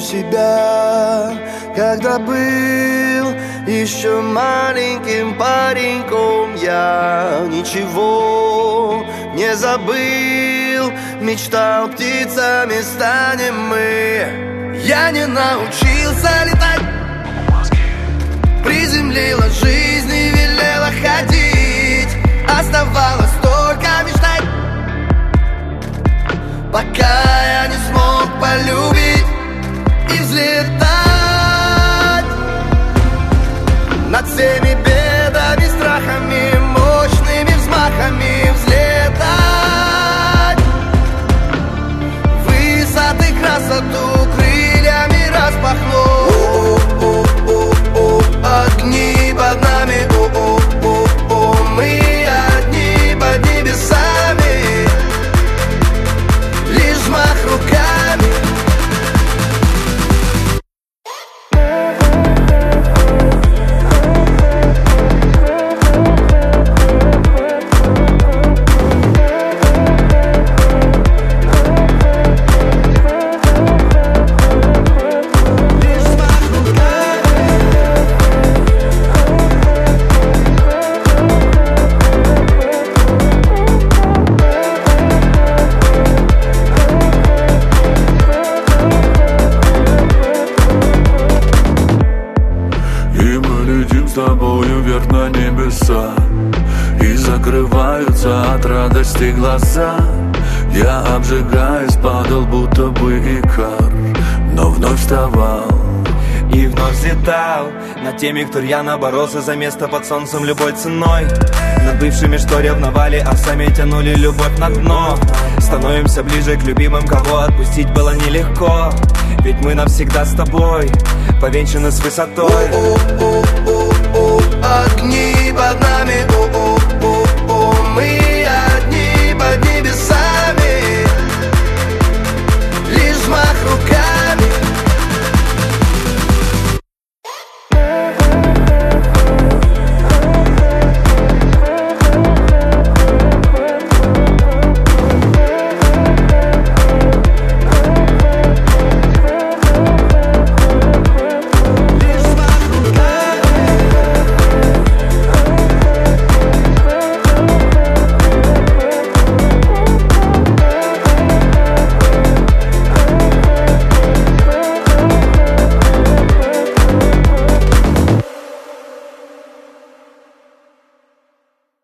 себя, когда был еще маленьким пареньком. Я ничего не забыл, мечтал, птицами станем мы. Я не научился летать, приземлила жизнь и велела ходить. Оставалось только мечтать, пока я не смог полюбить и взлетать над всеми бедами, страхами, мощными взмахами взлетать. Высоты, красоту крыльями распахнул. Огни под нами, мы одни под небесами. Лишь взмах руками. И закрываются от радости глаза. Я обжигаюсь, падал, будто бы икар, но вновь вставал и вновь взлетал над теми, кто рьяно боролся за место под солнцем любой ценой. Над бывшими, что ревновали, а сами тянули любовь на дно. Становимся ближе к любимым, кого отпустить было нелегко. Ведь мы навсегда с тобой, повенчаны с высотой. Огни под нами,